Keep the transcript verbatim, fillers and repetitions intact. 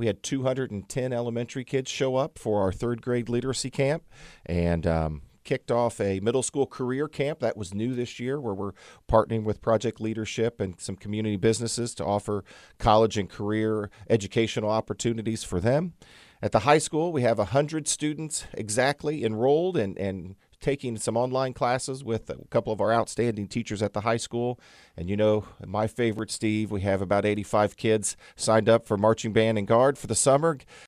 We had two hundred ten elementary kids show up for our third grade literacy camp, and um, kicked off a middle school career camp that was new this year, where we're partnering with Project Leadership and some community businesses to offer college and career educational opportunities for them. At the high school, we have one hundred students exactly enrolled and, and taking some online classes with a couple of our outstanding teachers at the high school. And you know, my favorite, Steve, we have about eighty-five kids signed up for marching band and guard for the summer.